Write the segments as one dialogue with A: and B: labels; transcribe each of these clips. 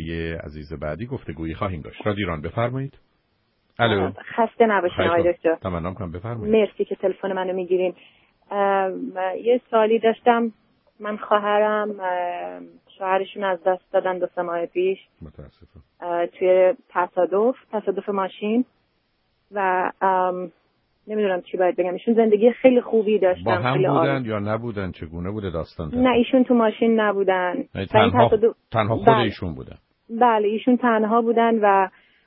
A: یه عزیز بعدی گفتگویی خواهیم داشت. رادیو ایران بفرمایید. الو.
B: خسته نباشین آقای دکتر.
A: تمام کنم بفرمایید.
B: مرسی که تلفن منو میگیرین. یه سوالی داشتم. من خواهرم شوهرشون از دست دادن 2 ماه پیش. متاسفم. توی تصادف ماشین و نمیدونم چی باید بگم. ایشون زندگی خیلی خوبی داشتن.
A: با هم بودن یا نبودن؟ چگونه بوده داستان؟
B: نه ایشون تو ماشین نبودن.
A: تنها خود ایشون بودن؟
B: بله ایشون تنها بودن و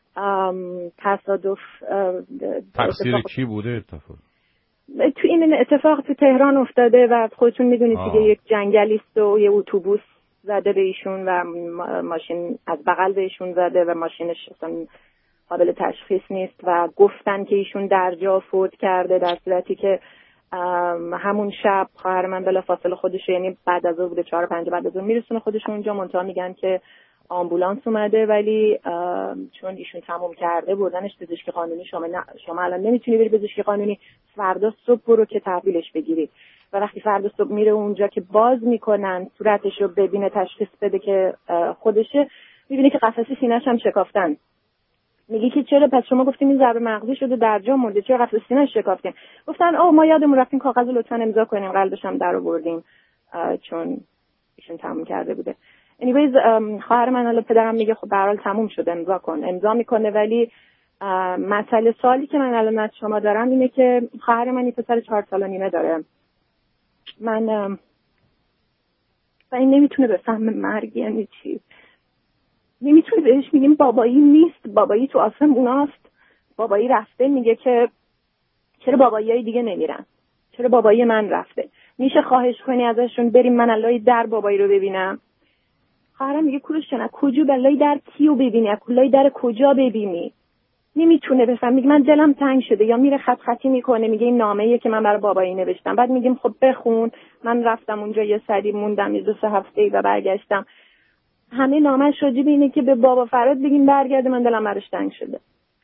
B: تصادف.
A: تقصیر کی بوده اتفاق؟
B: تو این اتفاق تو تهران افتاده و خودتون میدونید دیگه یک جنگلی است و یه اتوبوس زده به ایشون و ماشین از بغل بهشون زده و ماشینش اصلا قابل تشخیص نیست و گفتن که ایشون در جا فوت کرده، در صورتی که همون شب خواهر من بلافاصله خودش، یعنی بعد از اون بوده 4-5 بعد از اون میرسونه خودشون اونجا، منتها میگن که آمبولانس اومده ولی چون ایشون تموم کرده بردنش پزشکی قانونی. شما الان نمیتونی بری پزشکی قانونی، فردا صبح برو که تحویلش بگیری و وقتی فردا صبح میره اونجا که باز میکنن صورتش رو ببینه تشخیص بده که خودشه، میبینه که قفسه سینه‌ش هم شکافتن. میگه که چرا پس شما گفتیم این ضربه مغزی شده در جا مرده، چرا قفسه سینه‌اش شکافتین؟ گفتن ما یادمون رفتیم کاغذ لطفا امضا کنیم، قلبش هم در آوردیم چون ایشون تموم کرده بوده. anyways خواهر من الان پدرم میگه خب به هر حال تموم شده امضا کن، امضا میکنه. ولی مسئله سوالی که من الان از شما دارم اینه که خواهر من یه پسر 4 سال و نیمه داره. من و این نمیتونه بفهمه مرگ یعنی چی. نمیتونه بهش میگیم بابایی نیست، بابایی تو آسموناست، بابایی رفته. میگه که چرا باباییای دیگه نمیرن، چرا بابایی من رفته، میشه خواهش کنی ازشون بریم من الهی در بابایی رو ببینم. خواهرم میگه کوروش جان کجا بلای در کیو ببینی، کلای در کجا ببینی؟ نمیتونه بفهم. میگه من دلم تنگ شده، یا میره خط خطی میکنه میگه این نامه‌ایه که من برای بابایی نوشتم. بعد میگیم خب بخون. من رفتم اونجا یه سری موندم، 2-3 هفته و برگشتم. همه نامه‌اش راجع اینه که به بابا فراد بگیم برگرده، من دلم براش تنگ شده.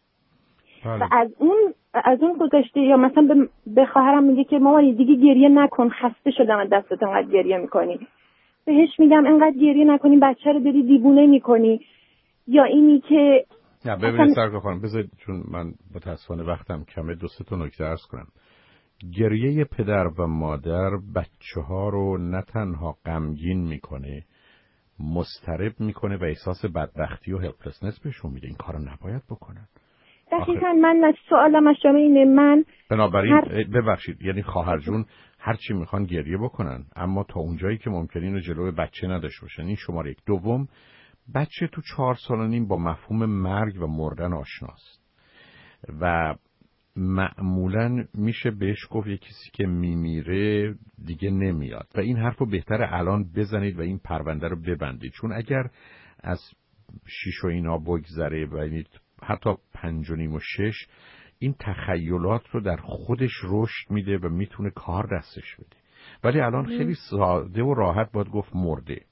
B: و از اون گذشته یا مثلا به خواهرم میگه که مامان دیگه گریه نکن، خسته شدم از دستت انقدر گریه میکنی. بهش میگم انقدر گریه نکنی، بچه رو داری دیوونه میکنی. یا اینی که
A: نه ببینید سرکار خانم بذارید، چون من متاسفانه وقتم کمه 2-3 تا نکته عرض کنم. گریه پدر و مادر بچه ها رو نه تنها غمگین میکنه، مضطرب میکنه و احساس بدبختی و هلپلسنس بهشون میده. این کارو نباید بکنن.
B: دقیقاً من سوالم از شما اینه. من
A: بنابراین ببخشید، یعنی خواهر جون هر چی میخوان گریه بکنن، اما تا اونجایی که ممکنه اینو جلوی بچه نداشته باشن. این شماره 1. دوم، بچه تو 4 سال و نیم با مفهوم مرگ و مردن آشناست و معمولاً میشه بهش گفت یک کسی که میمیره دیگه نمیاد و این حرفو بهتره الان بزنید و این پرونده رو ببندید، چون اگر از 6 و اینا بگذره و یعنی حتی 5 و نیم و 6 این تخیلات رو در خودش رشد میده و میتونه کار دستش بده. ولی الان خیلی ساده و راحت باید گفت مرده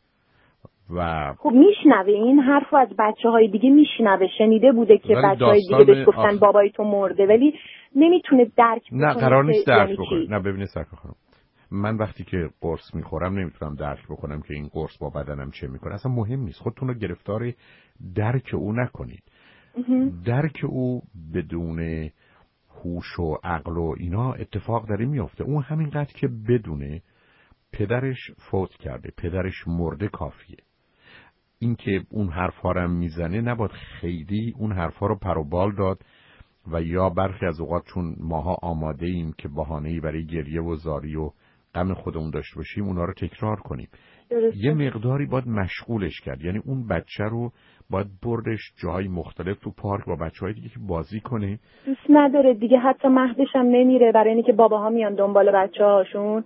A: و
B: خب میشنوه این حرفو از بچه‌های دیگه، میشنوه، شنیده بوده که بچه‌های دیگه بهش گفتن بابای تو مرده، ولی نمیتونه درک بکنه.
A: نه قرار نیست درک بکنه. نه ببینید سرکار خانم، من وقتی که قرص میخورم نمیتونم درک بکنم که این قرص با بدنم چه میکنه. اصلا مهم نیست. خودتون رو گرفتار درک او نکنید. درک او بدون هوش و عقل و اینا اتفاق داره میفته. اون همینقدر که بدونه پدرش فوت کرده، پدرش مرده کافیه. این که اون حرفا رو میزنه نباید خیلی اون حرفا رو پر و بال داد و یا برخی از اوقات چون ماها آماده ایم که بهانه‌ای برای گریه و زاری و غم خودمون داشته باشیم اونا رو تکرار کنیم. یه مقداری باید مشغولش کرد. یعنی اون بچه رو باید بردش جاهای مختلف، تو پارک با بچه‌های دیگه که بازی کنه.
B: دوست نداره دیگه، حتی مهدش هم نمیره برای اینکه باباها میان دنبال بچه‌هاشون،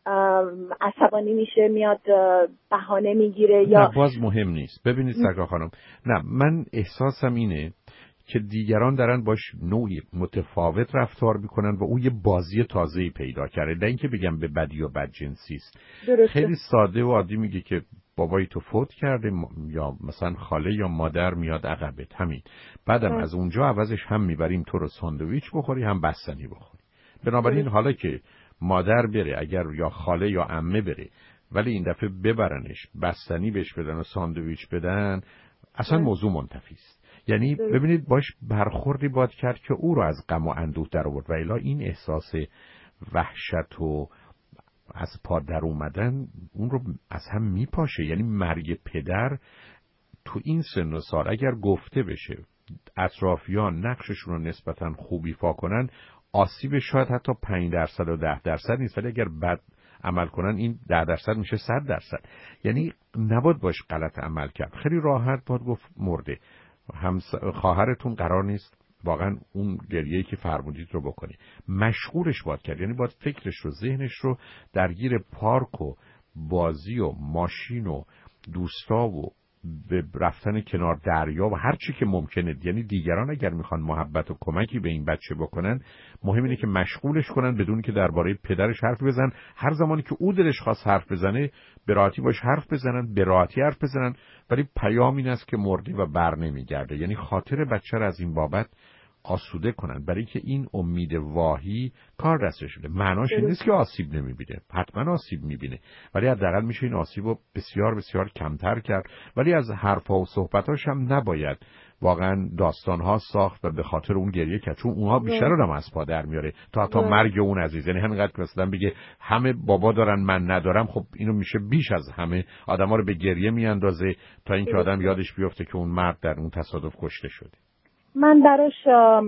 B: عصبانی میشه، میاد بهانه میگیره. یا
A: نه باز مهم نیست. ببینید سرکار خانم، نه من احساسم اینه که دیگران دارن باش نوعی متفاوت رفتار میکنن و او یه بازی تازه‌ای پیدا کرده. نه اینکه بگم به بدی و بدجنسی است. خیلی ساده و عادی میگه که بابای تو فوت کرده یا مثلا خاله یا مادر میاد عقبت، همین. بعدم از اونجا عوضش هم میبریم تو رو ساندویچ بخوری هم بستنی بخوری. بنابراین حالا که مادر بره، اگر یا خاله یا عمه بره، ولی این دفعه ببرنش بستنی بهش بدن و ساندویچ بدن، اصلا موضوع منتفی است. یعنی ببینید باش برخوردی باید کرد که او رو از غم و اندوه در آورد و الا این احساس وحشت و از پا در اومدن اون رو از هم میپاشه. یعنی مرگ پدر تو این سن و سال اگر گفته بشه اطرافیان نقششون رو نسبتاً خوب ایفا کنن، آسیب شاید حتی 5% و 10% نیست، ولی اگر بد عمل کنن این 10% میشه 100%. یعنی نباید باش غلط عمل کرد. خیلی راحت باید گفت مرده. خواهرتون قرار نیست واقعا اون گریه‌ای که فرمودید رو بکنی. مشغولش باید کرد. یعنی باید فکرش رو، ذهنش رو درگیر پارک و بازی و ماشین و دوستا و به رفتن کنار دریا و هر چی که ممکنه. یعنی دیگران اگر میخوان محبت و کمکی به این بچه بکنن، مهم اینه که مشغولش کنن بدون که درباره پدرش حرف بزنن. هر زمانی که او دلش خواست حرف بزنه به راحتی باش حرف بزنن، به راحتی حرف بزنن، ولی پیام این است که مرده و بر نمیگرده. یعنی خاطر بچه رو از این بابت آسوده کنن، برای که این امید واهی کار دستش شده. معناش این نیست که آسیب نمیبینه، حتما آسیب میبینه، ولی حداقل میشه این آسیب رو بسیار بسیار کمتر کرد. ولی از حرفا و صحبتاش هم نباید واقعا داستانها ساخت و به خاطر اون گریه کرد، چون اونها بیشتر آدم از پا در میاره تا مرگ اون عزیز. یعنی همینقدر که مثلا بگه همه بابا دارن من ندارم، خب اینو میشه بیش از همه آدما رو به گریه میاندازه تا اینکه آدم یادش بیفته که اون مرد در اون تصادف کشته شده.
B: من براش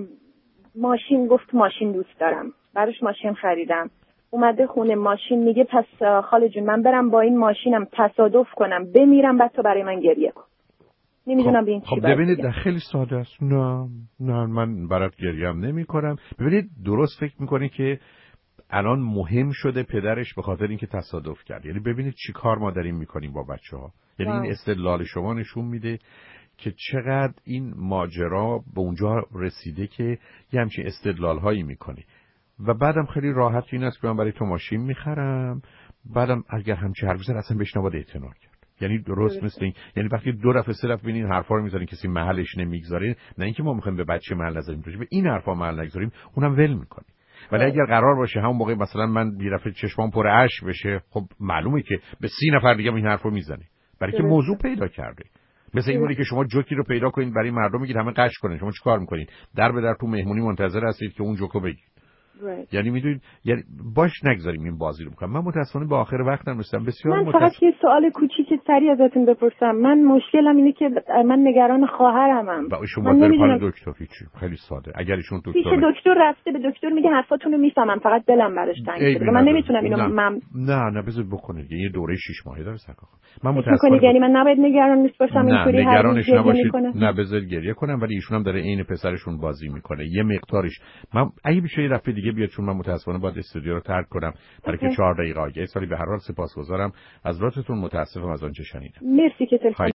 B: ماشین گفت، ماشین دوست دارم، براش ماشین خریدم. اومده خونه ماشین میگه پس خاله جون من برم با این ماشینم تصادف کنم بمیرم بعد تو برای من گریه کن. نمیدونم به این چی باید
A: ببینید خیلی ساده است. نه من برات گریم نمی کنم. ببینید درست فکر میکنی که الان مهم شده پدرش به خاطر اینکه تصادف کرد. یعنی ببینید چی کار ما داریم میکنیم با بچه ها. یعنی این استدلال شما نشون میده که چقدر این ماجرا به اونجا رسیده که یه همچین استدلال هایی میکنی. و بعدم خیلی راحت این است که من برای تو ماشین میخرم، بعدم اگر همچین حرفی زد اصلا بهش نباید اعتنا کرد. یعنی درست مثل این، یعنی وقتی 2 دفعه 3 دفعه ببینین حرفا رو میذارین کسی محلش نمیگذاره، نه اینکه ما میخوایم به بچه محل نذاریم، به این حرفا محل نگذاریم، اونم ول میکنه. ولی اگر قرار باشه همون موقع مثلا من یه دفعه چشمام پر اشک بشه، خب معلومه که به 30 نفر دیگه این حرفو میزنه، برای که موضوع پیدا کرده. مثل این موری که شما جوکی رو پیدا کنید برای مردم میگید همه قش کنن، شما چیکار میکنید؟ در به در تو مهمونی منتظر هستید که اون جوکو بگید. یعنی میدونید، یعنی باش نگذاریم این بازی رو بکنم. من متاسفانه به آخر وقتم رسیدم. بسیار
B: من فقط یه سوال کوچیک سریع ازتون بپرسم. من مشکلم اینه که من نگران خواهرمم.
A: با شما نمیدونم دکتر هیچی. خیلی ساده. اگر ایشون
B: دکتر رفته به دکتر میگه حرفاتون رو میفهمم، فقط دلم براش تنگ شده. من نمیتونم اینو
A: نه بذار بکنید. یه دوره 6 ماهه داره سکا. من
B: متاسفانه یعنی من نباید نگران نیست باشم اینطوری هر روز گریه میکنه.
A: نه بذار گریه کنم، ولی ایشون هم داره عین پسرشون بازی میکنه. یه مقدارش من اگه بشه یه دفعه دیگه بیاد، چون من متاسفانه باید استودیو رو ترک کنم برای که 4 دقیقه. یه سالی به هر حال سپاسگزارم از لطفتون، متاسفم از آنچه شنیدم.
B: مرسی که